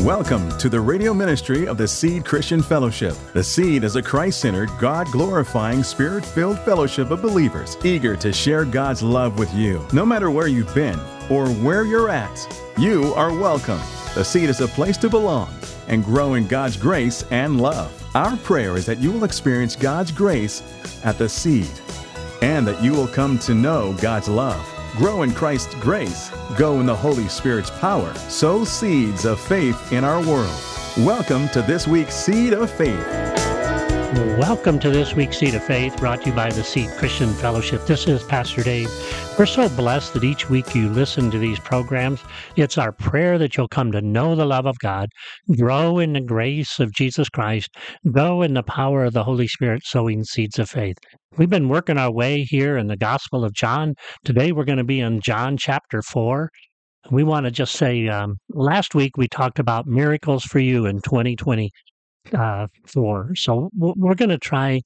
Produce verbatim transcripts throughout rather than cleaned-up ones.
Welcome to the radio ministry of the Seed Christian Fellowship. The Seed is a Christ-centered, God-glorifying, Spirit-filled fellowship of believers eager to share God's love with you. No matter where you've been or where you're at, you are welcome. The Seed is a place to belong and grow in God's grace and love. Our prayer is that you will experience God's grace at the Seed and that you will come to know God's love. Grow in Christ's grace, go in the Holy Spirit's power, sow seeds of faith in our world. Welcome to this week's Seed of Faith. Welcome to this week's Seed of Faith, brought to you by the Seed Christian Fellowship. This is Pastor Dave. We're so blessed that each week you listen to these programs. It's our prayer that you'll come to know the love of God, grow in the grace of Jesus Christ, go in the power of the Holy Spirit, sowing seeds of faith. We've been working our way here in the Gospel of John. Today we're going to be in John chapter four. We want to just say, um, last week we talked about miracles for you in twenty twenty-four. So we're going to try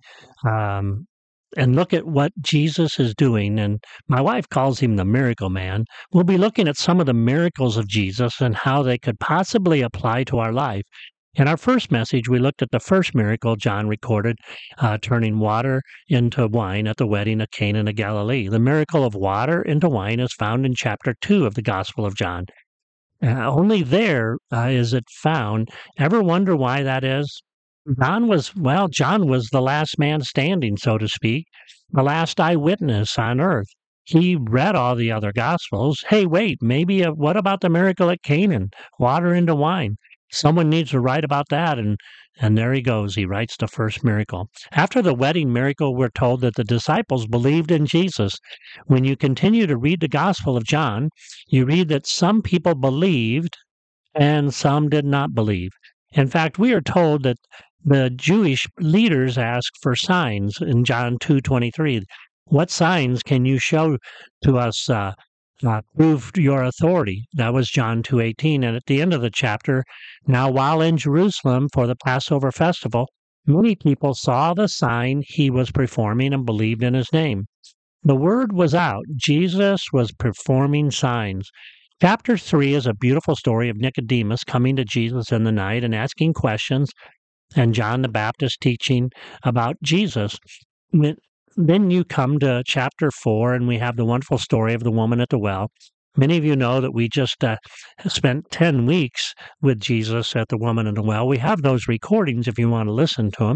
um, and look at what Jesus is doing. And my wife calls him the miracle man. We'll be looking at some of the miracles of Jesus and how they could possibly apply to our life. In our first message, we looked at the first miracle John recorded, uh, turning water into wine at the wedding of Cana of Galilee. The miracle of water into wine is found in chapter two of the Gospel of John. Uh, only there uh, is it found. Ever wonder why that is? John was, well, John was the last man standing, so to speak, the last eyewitness on earth. He read all the other Gospels. Hey, wait, maybe a, what about the miracle at Canaan? Water into wine. Someone needs to write about that, and, and there he goes. He writes the first miracle. After the wedding miracle, we're told that the disciples believed in Jesus. When you continue to read the Gospel of John, you read that some people believed and some did not believe. In fact, we are told that the Jewish leaders asked for signs in John two twenty-three. What signs can you show to us uh, Uh, proved your authority? That was John two eighteen. And at the end of the chapter, now while in Jerusalem for the Passover festival, many people saw the sign he was performing and believed in his name. The word was out. Jesus was performing signs. Chapter three is a beautiful story of Nicodemus coming to Jesus in the night and asking questions, and John the Baptist teaching about Jesus. When, Then you come to chapter four, and we have the wonderful story of the woman at the well. Many of you know that we just uh, spent ten weeks with Jesus at the woman at the well. We have those recordings if you want to listen to them.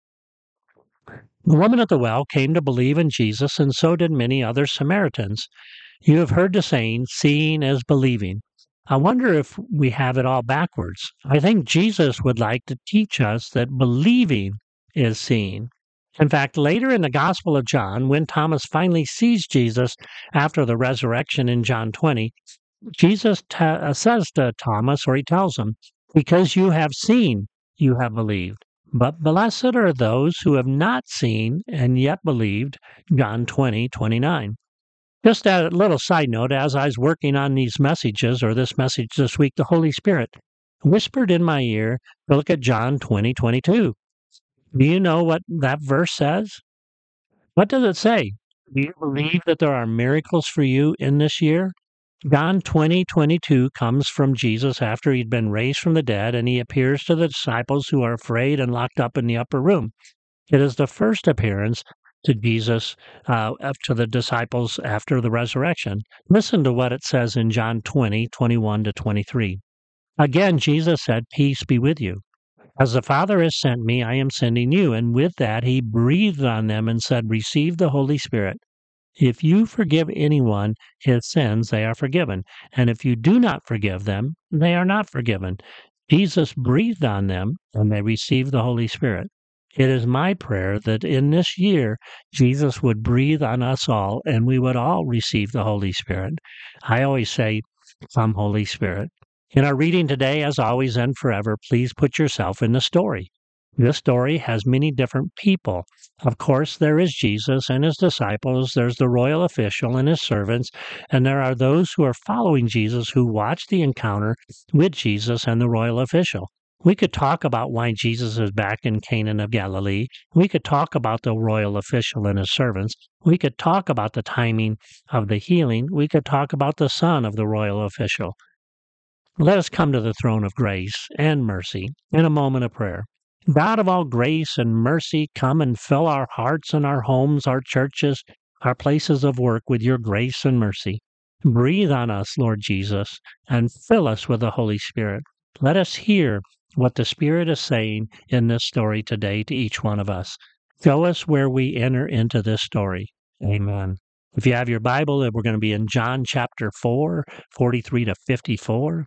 The woman at the well came to believe in Jesus, and so did many other Samaritans. You have heard the saying, seeing is believing. I wonder if we have it all backwards. I think Jesus would like to teach us that believing is seeing. In fact, later in the Gospel of John, when Thomas finally sees Jesus after the resurrection in John twenty, Jesus t- uh, says to Thomas, or he tells him, because you have seen, you have believed. But blessed are those who have not seen and yet believed, John twenty twenty-nine. Just a little side note, as I was working on these messages, or this message this week, the Holy Spirit whispered in my ear to look at John twenty twenty-two. Do you know what that verse says? What does it say? Do you believe that there are miracles for you in this year? John twenty twenty-two comes from Jesus after he'd been raised from the dead, and he appears to the disciples who are afraid and locked up in the upper room. It is the first appearance to Jesus, uh, to the disciples after the resurrection. Listen to what it says in John twenty twenty-one to twenty-three. Again, Jesus said, peace be with you. As the Father has sent me, I am sending you. And with that, he breathed on them and said, receive the Holy Spirit. If you forgive anyone his sins, they are forgiven. And if you do not forgive them, they are not forgiven. Jesus breathed on them, and they received the Holy Spirit. It is my prayer that in this year, Jesus would breathe on us all, and we would all receive the Holy Spirit. I always say, come, Holy Spirit. In our reading today, as always and forever, please put yourself in the story. This story has many different people. Of course, there is Jesus and his disciples, there's the royal official and his servants, and there are those who are following Jesus who watch the encounter with Jesus and the royal official. We could talk about why Jesus is back in Cana of Galilee. We could talk about the royal official and his servants. We could talk about the timing of the healing. We could talk about the son of the royal official. Let us come to the throne of grace and mercy in a moment of prayer. God of all grace and mercy, come and fill our hearts and our homes, our churches, our places of work with your grace and mercy. Breathe on us, Lord Jesus, and fill us with the Holy Spirit. Let us hear what the Spirit is saying in this story today to each one of us. Show us where we enter into this story. Amen. If you have your Bible, we're going to be in John chapter four, forty-three to fifty-four.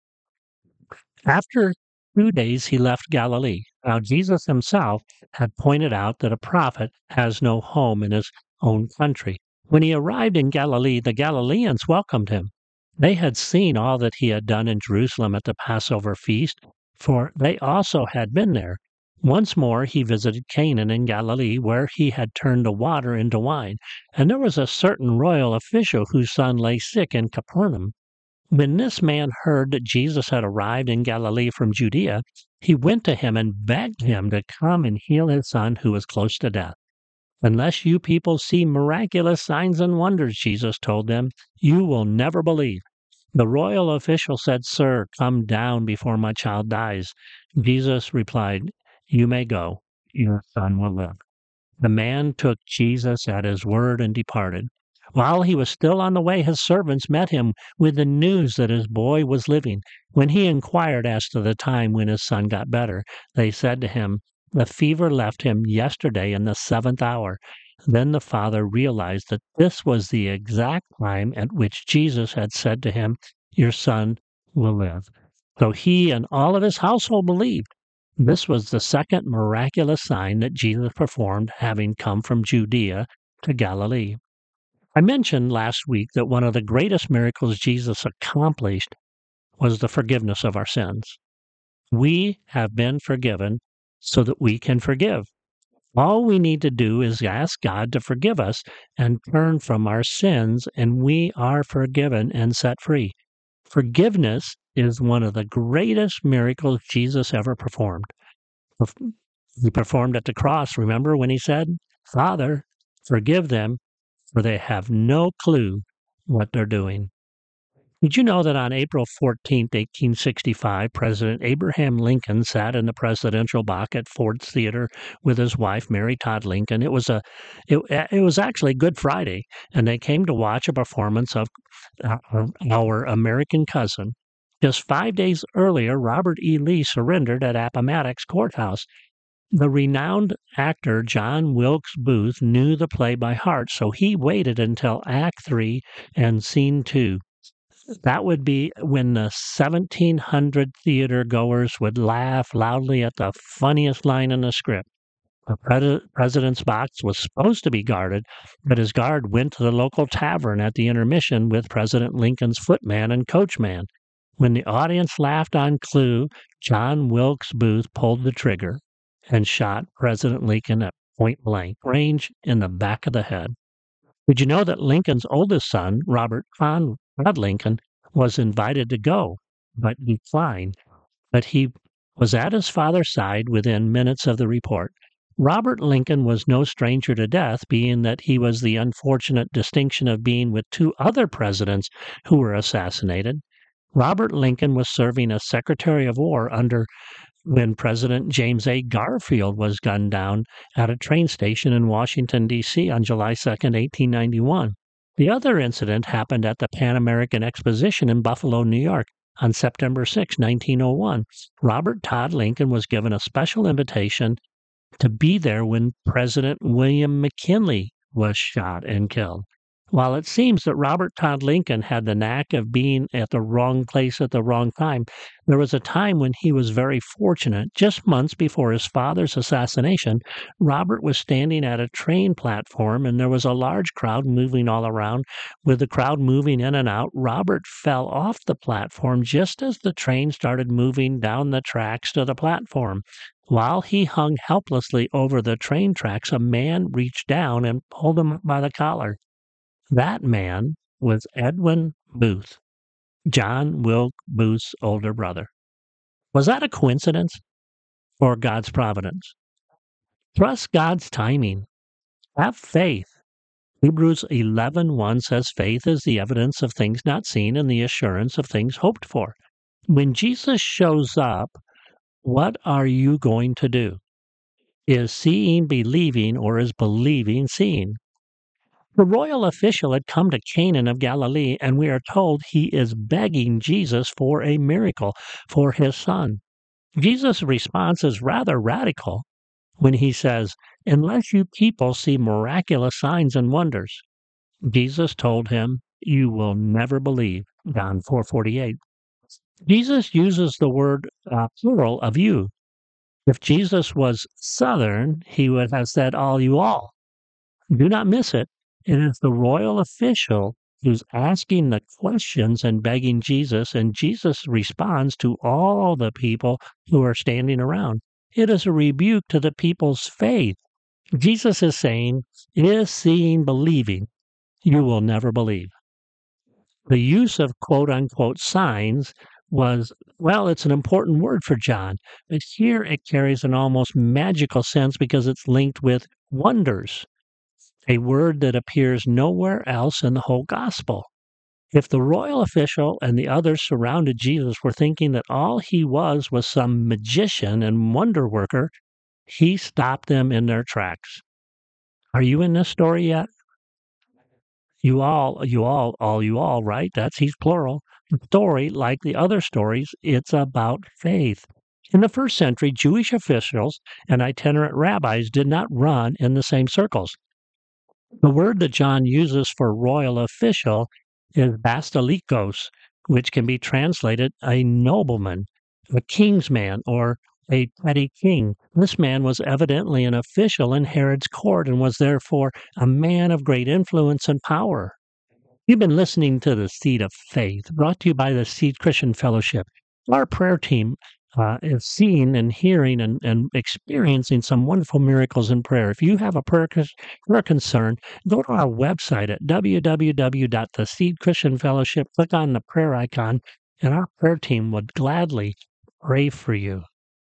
After two days, he left Galilee. Now, Jesus himself had pointed out that a prophet has no home in his own country. When he arrived in Galilee, the Galileans welcomed him. They had seen all that he had done in Jerusalem at the Passover feast, for they also had been there. Once more, he visited Canaan in Galilee, where he had turned the water into wine. And there was a certain royal official whose son lay sick in Capernaum. When this man heard that Jesus had arrived in Galilee from Judea, he went to him and begged him to come and heal his son who was close to death. Unless you people see miraculous signs and wonders, Jesus told them, you will never believe. The royal official said, Sir, come down before my child dies. Jesus replied, You may go. Your son will live. The man took Jesus at his word and departed. While he was still on the way, his servants met him with the news that his boy was living. When he inquired as to the time when his son got better, they said to him, The fever left him yesterday in the seventh hour. Then the father realized that this was the exact time at which Jesus had said to him, Your son will live. So he and all of his household believed. This was the second miraculous sign that Jesus performed, having come from Judea to Galilee. I mentioned last week that one of the greatest miracles Jesus accomplished was the forgiveness of our sins. We have been forgiven so that we can forgive. All we need to do is ask God to forgive us and turn from our sins, and we are forgiven and set free. Forgiveness is one of the greatest miracles Jesus ever performed. He performed at the cross, remember when he said, Father, forgive them, for they have no clue what they're doing. Did you know that on April fourteenth, eighteen sixty-five, President Abraham Lincoln sat in the presidential box at Ford's Theater with his wife, Mary Todd Lincoln? It was a, it, it was actually Good Friday, and they came to watch a performance of uh, our American Cousin. Just five days earlier, Robert E. Lee surrendered at Appomattox Courthouse. The renowned actor John Wilkes Booth knew the play by heart, so he waited until Act Three and Scene Two. That would be when the seventeen hundred theater goers would laugh loudly at the funniest line in the script. The pre- president's box was supposed to be guarded, but his guard went to the local tavern at the intermission with President Lincoln's footman and coachman. When the audience laughed on cue, John Wilkes Booth pulled the trigger and shot President Lincoln at point blank range in the back of the head. Did you know that Lincoln's oldest son, Robert Conrad Lincoln, was invited to go, but declined? But he was at his father's side within minutes of the report. Robert Lincoln was no stranger to death, being that he was the unfortunate distinction of being with two other presidents who were assassinated. Robert Lincoln was serving as Secretary of War under when President James A. Garfield was gunned down at a train station in Washington, D C on July second, eighteen ninety-one. The other incident happened at the Pan American Exposition in Buffalo, New York on September sixth, nineteen oh one. Robert Todd Lincoln was given a special invitation to be there when President William McKinley was shot and killed. While it seems that Robert Todd Lincoln had the knack of being at the wrong place at the wrong time, there was a time when he was very fortunate. Just months before his father's assassination, Robert was standing at a train platform and there was a large crowd moving all around. With the crowd moving in and out, Robert fell off the platform just as the train started moving down the tracks to the platform. While he hung helplessly over the train tracks, a man reached down and pulled him by the collar. That man was Edwin Booth, John Wilkes Booth's older brother. Was that a coincidence or God's providence? Trust God's timing. Have faith. Hebrews eleven one says faith is the evidence of things not seen and the assurance of things hoped for. When Jesus shows up, what are you going to do? Is seeing believing, or is believing seeing? The royal official had come to Cana of Galilee, and we are told he is begging Jesus for a miracle for his son. Jesus' response is rather radical when he says, "Unless you people see miraculous signs and wonders." Jesus told him, "You will never believe." John four forty-eight. Jesus uses the word uh, plural of you. If Jesus was Southern, he would have said all you all. Do not miss it. It is the royal official who's asking the questions and begging Jesus, and Jesus responds to all the people who are standing around. It is a rebuke to the people's faith. Jesus is saying, "Is seeing believing? You will never believe." The use of quote-unquote signs was, well, it's an important word for John, but here it carries an almost magical sense because it's linked with wonders, a word that appears nowhere else in the whole gospel. If the royal official and the others surrounded Jesus were thinking that all he was was some magician and wonder worker, he stopped them in their tracks. Are you in this story yet? You all, you all, all you all, right? That's he's plural. The story, like the other stories, it's about faith. In the first century, Jewish officials and itinerant rabbis did not run in the same circles. The word that John uses for royal official is basilikos, which can be translated a nobleman, a king's man, or a petty king. This man was evidently an official in Herod's court and was therefore a man of great influence and power. You've been listening to The Seed of Faith, brought to you by the Seed Christian Fellowship. Our prayer team uh, is seeing and hearing and, and experiencing some wonderful miracles in prayer. If you have a prayer, prayer concern, go to our website at w w w dot the seed christian fellowship, click on the prayer icon, and our prayer team would gladly pray for you.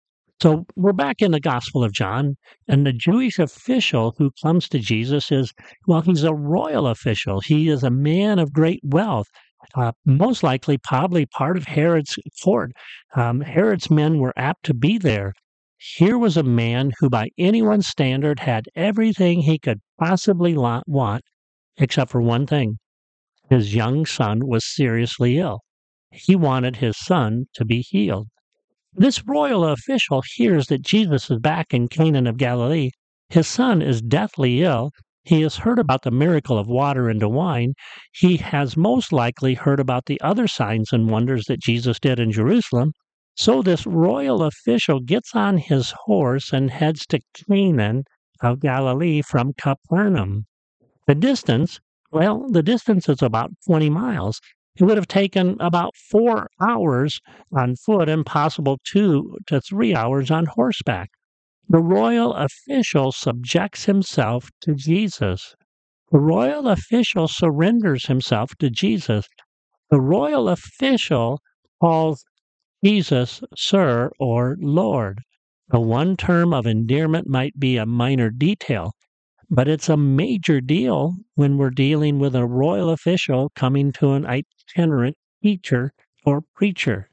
So we're back in the Gospel of John, and the Jewish official who comes to Jesus is, well, he's a royal official. He is a man of great wealth, uh, most likely probably part of Herod's court. Um, Herod's men were apt to be there. Here was a man who, by anyone's standard, had everything he could possibly want, except for one thing. His young son was seriously ill. He wanted his son to be healed. This royal official hears that Jesus is back in Cana of Galilee. His son is deathly ill. He has heard about the miracle of water into wine. He has most likely heard about the other signs and wonders that Jesus did in Jerusalem. So this royal official gets on his horse and heads to Cana of Galilee from Capernaum. The distance, well, the distance is about twenty miles. It would have taken about four hours on foot and possible two to three hours on horseback. The royal official subjects himself to Jesus. The royal official surrenders himself to Jesus. The royal official calls Jesus Sir or Lord. The one term of endearment might be a minor detail, but it's a major deal when we're dealing with a royal official coming to an itinerant teacher or preacher.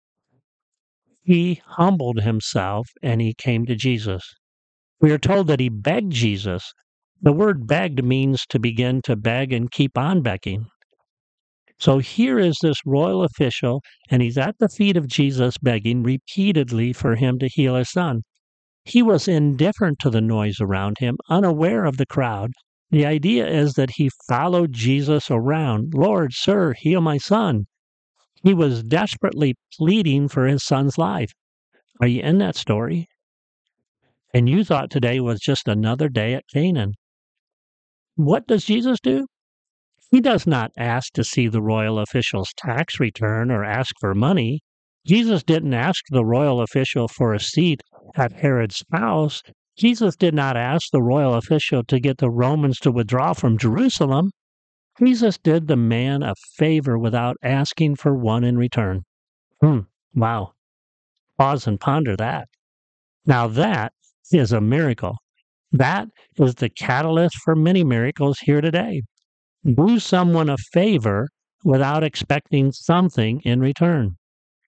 He humbled himself and he came to Jesus. We are told that he begged Jesus. The word begged means to begin to beg and keep on begging. So here is this royal official, and he's at the feet of Jesus begging repeatedly for him to heal his son. He was indifferent to the noise around him, unaware of the crowd. The idea is that he followed Jesus around. "Lord, sir, heal my son." He was desperately pleading for his son's life. Are you in that story? And you thought today was just another day at Canaan. What does Jesus do? He does not ask to see the royal official's tax return or ask for money. Jesus didn't ask the royal official for a seat at Herod's house. Jesus did not ask the royal official to get the Romans to withdraw from Jerusalem. Jesus did the man a favor without asking for one in return. Hmm, wow. Pause and ponder that. Now that is a miracle. That is the catalyst for many miracles here today. Do someone a favor without expecting something in return.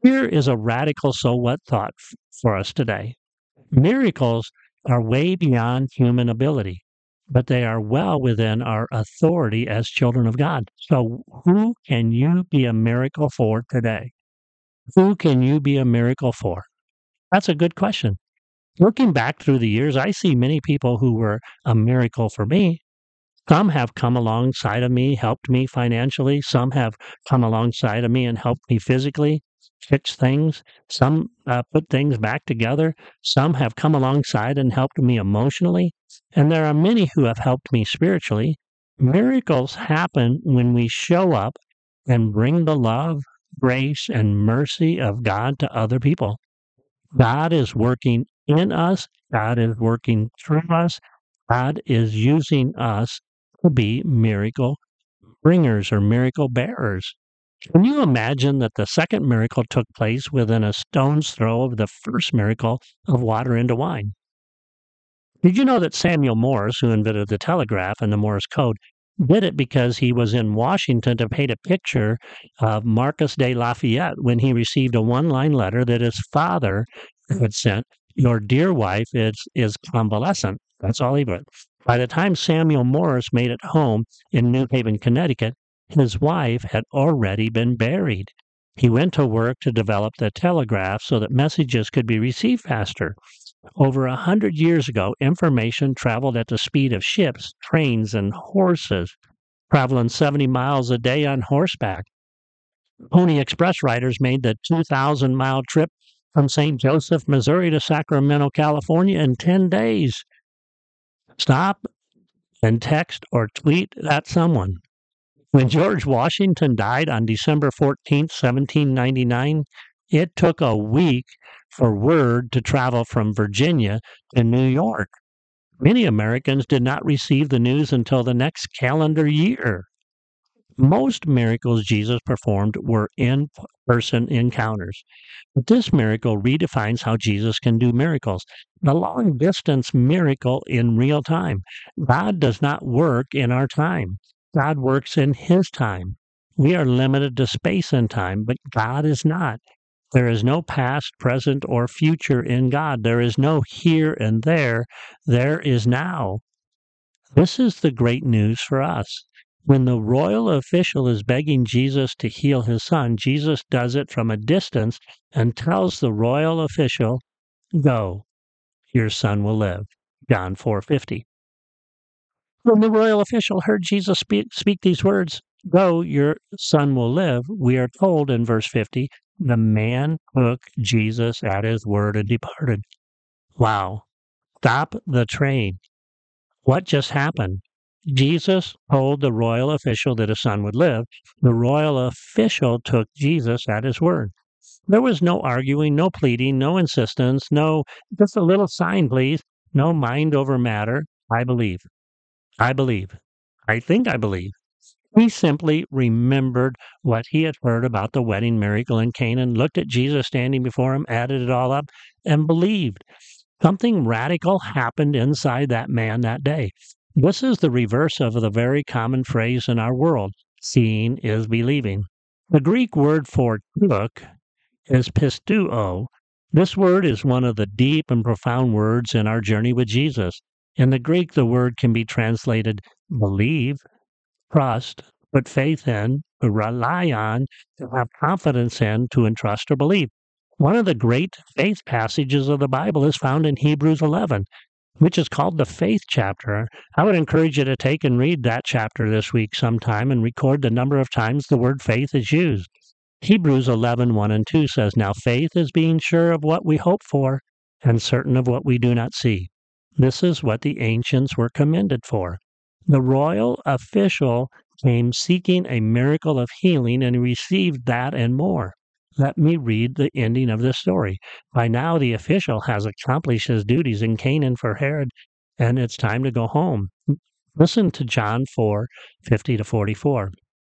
Here is a radical so what thought f- for us today. Miracles are way beyond human ability, but they are well within our authority as children of God. So, who can you be a miracle for today? Who can you be a miracle for? That's a good question. Looking back through the years, I see many people who were a miracle for me. Some have come alongside of me, helped me financially. Some have come alongside of me and helped me physically fix things. Some uh, put things back together. Some have come alongside and helped me emotionally. And there are many who have helped me spiritually. Miracles happen when we show up and bring the love, grace, and mercy of God to other people. God is working in us. God is working through us. God is using us to be miracle bringers or miracle bearers. Can you imagine that the second miracle took place within a stone's throw of the first miracle of water into wine? Did you know that Samuel Morse, who invented the telegraph and the Morse code, did it because he was in Washington to paint a picture of Marquis de Lafayette when he received a one-line letter that his father had sent, "Your dear wife is, is convalescent." That's all he wrote. By the time Samuel Morse made it home in New Haven, Connecticut, his wife had already been buried. He went to work to develop the telegraph so that messages could be received faster. Over a hundred years ago, information traveled at the speed of ships, trains, and horses, traveling seventy miles a day on horseback. Pony Express riders made the two thousand mile trip from Saint Joseph, Missouri to Sacramento, California in ten days. Stop and text or tweet at someone. When George Washington died on December fourteenth, seventeen ninety-nine, it took a week for word to travel from Virginia to New York. Many Americans did not receive the news until the next calendar year. Most miracles Jesus performed were in-person encounters. But this miracle redefines how Jesus can do miracles. The long-distance miracle in real time. God does not work in our time. God works in His time. We are limited to space and time, but God is not. There is no past, present, or future in God. There is no here and there. There is now. This is the great news for us. When the royal official is begging Jesus to heal his son, Jesus does it from a distance and tells the royal official, "Go, your son will live." John four fifty. When the royal official heard Jesus speak, speak these words, "Go, your son will live," we are told in verse fifty, the man took Jesus at his word and departed. Wow. Stop the train. What just happened? Jesus told the royal official that his son would live. The royal official took Jesus at his word. There was no arguing, no pleading, no insistence, no, just a little sign, please. No mind over matter. I believe. I believe. I think I believe. He simply remembered what he had heard about the wedding miracle in Canaan, looked at Jesus standing before him, added it all up, and believed. Something radical happened inside that man that day. This is the reverse of the very common phrase in our world, seeing is believing. The Greek word for took is pisteuo. This word is one of the deep and profound words in our journey with Jesus. In the Greek, the word can be translated believe, trust, put faith in, to rely on, to have confidence in, to entrust or believe. One of the great faith passages of the Bible is found in Hebrews eleven, which is called the faith chapter. I would encourage you to take and read that chapter this week sometime and record the number of times the word faith is used. Hebrews eleven, one and two says, "Now faith is being sure of what we hope for and certain of what we do not see." This is what the ancients were commended for. The royal official came seeking a miracle of healing and received that and more. Let me read the ending of this story. By now, the official has accomplished his duties in Canaan for Herod, and it's time to go home. Listen to John four, fifty to forty-four.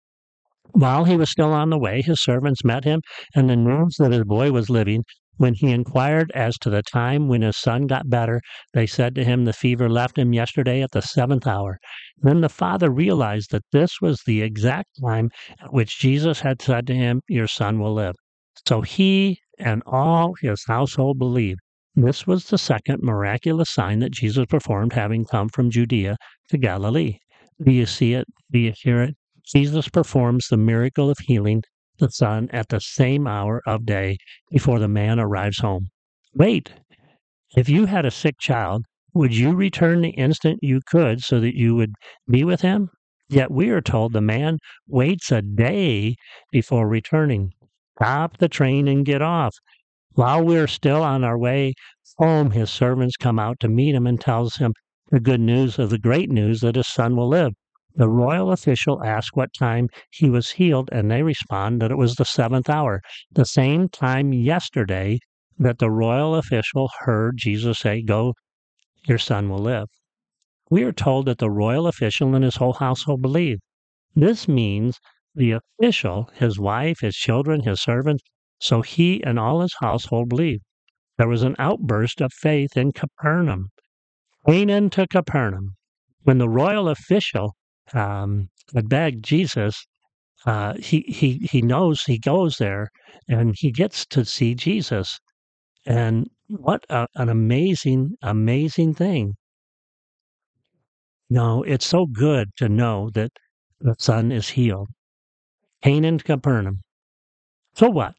While he was still on the way, his servants met him, and the news that his boy was living. When he inquired as to the time when his son got better, they said to him, "The fever left him yesterday at the seventh hour." Then the father realized that this was the exact time at which Jesus had said to him, "Your son will live." So he and all his household believed. This was the second miraculous sign that Jesus performed, having come from Judea to Galilee. Do you see it? Do you hear it? Jesus performs the miracle of healing the son at the same hour of day before the man arrives home. Wait, if you had a sick child, would you return the instant you could so that you would be with him? Yet we are told the man waits a day before returning. Stop the train and get off. While we're still on our way home, his servants come out to meet him and tells him the good news of the great news that his son will live. The royal official asks what time he was healed, and they respond that it was the seventh hour, the same time yesterday that the royal official heard Jesus say, "Go, your son will live." We are told that the royal official and his whole household believed. This means the official, his wife, his children, his servants, so he and all his household believed. There was an outburst of faith in Capernaum. Canaan to Capernaum. When the royal official um, had begged Jesus, uh, he, he, he knows he goes there and he gets to see Jesus. And what a, an amazing, amazing thing. No, it's so good to know that the son is healed. Canaan to Capernaum. So what?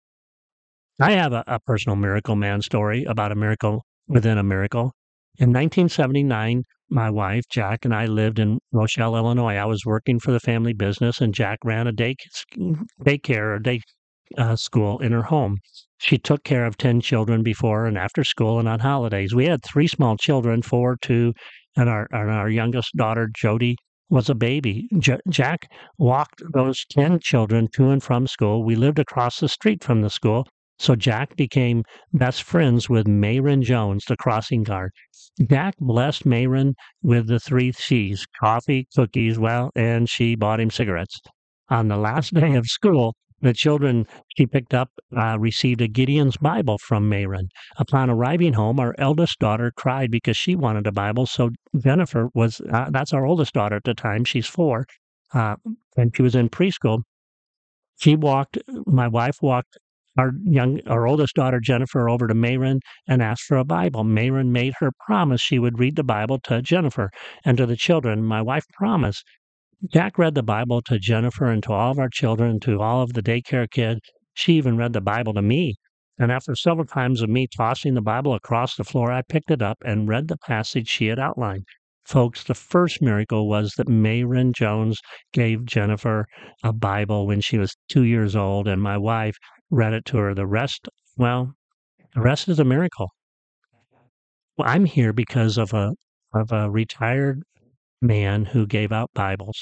I have a, a personal miracle man story about a miracle within a miracle. In nineteen seventy-nine, my wife, Jack, and I lived in Rochelle, Illinois. I was working for the family business, and Jack ran a day, daycare or day uh, school in her home. She took care of ten children before and after school and on holidays. We had three small children, four, two, and our, and our youngest daughter, Jody, was a baby. J- Jack walked those ten children to and from school. We lived across the street from the school. So Jack became best friends with Mayron Jones, the crossing guard. Jack blessed Mayron with the three C's, coffee, cookies, well, and she bought him cigarettes. On the last day of school, the children she picked up uh, received a Gideon's Bible from Mayron. Upon arriving home, our eldest daughter cried because she wanted a Bible. So Jennifer was, uh, that's our oldest daughter at the time, she's four, uh, and she was in preschool. She walked, my wife walked our young, our oldest daughter, Jennifer, over to Mayron and asked for a Bible. Mayron made her promise she would read the Bible to Jennifer and to the children. My wife promised. Jack read the Bible to Jennifer and to all of our children, to all of the daycare kids. She even read the Bible to me. And after several times of me tossing the Bible across the floor, I picked it up and read the passage she had outlined. Folks, the first miracle was that Mayron Jones gave Jennifer a Bible when she was two years old, and my wife read it to her. The rest, well, the rest is a miracle. Well, I'm here because of a of a retired man who gave out Bibles.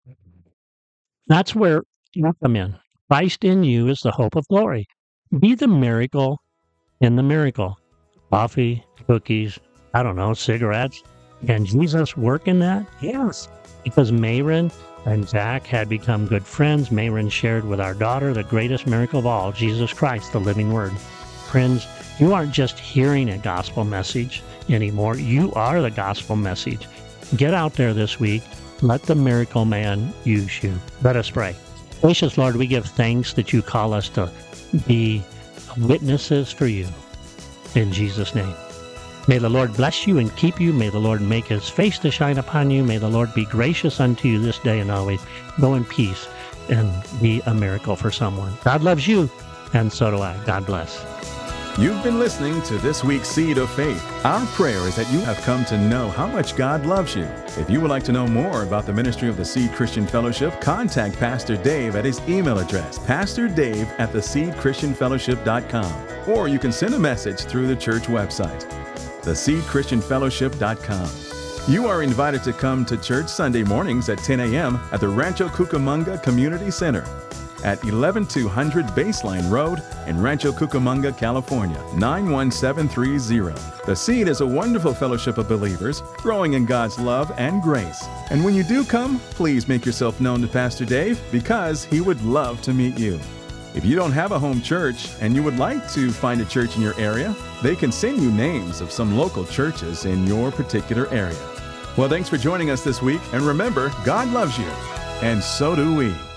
That's where you come in. Christ in you is the hope of glory. Be the miracle in the miracle. Coffee, cookies, I don't know, cigarettes. Can Jesus work in that? Yes. Because Mayron and Jack had become good friends. Mayron shared with our daughter the greatest miracle of all, Jesus Christ, the living Word. Friends, you aren't just hearing a gospel message anymore. You are the gospel message. Get out there this week. Let the miracle man use you. Let us pray. Gracious Lord, we give thanks that you call us to be witnesses for you. In Jesus' name. May the Lord bless you and keep you. May the Lord make his face to shine upon you. May the Lord be gracious unto you this day and always. Go in peace and be a miracle for someone. God loves you, and so do I. God bless. You've been listening to this week's Seed of Faith. Our prayer is that you have come to know how much God loves you. If you would like to know more about the ministry of the Seed Christian Fellowship, contact Pastor Dave at his email address, pastor dave at the seed christian fellowship dot com, or you can send a message through the church website, the seed christian fellowship dot com. You are invited to come to church Sunday mornings at ten a.m. at the Rancho Cucamonga Community Center at eleven two hundred Baseline Road in Rancho Cucamonga, California, nine one seven three zero. The Seed is a wonderful fellowship of believers growing in God's love and grace. And when you do come, please make yourself known to Pastor Dave because he would love to meet you. If you don't have a home church and you would like to find a church in your area, they can send you names of some local churches in your particular area. Well, thanks for joining us this week, and remember, God loves you, and so do we.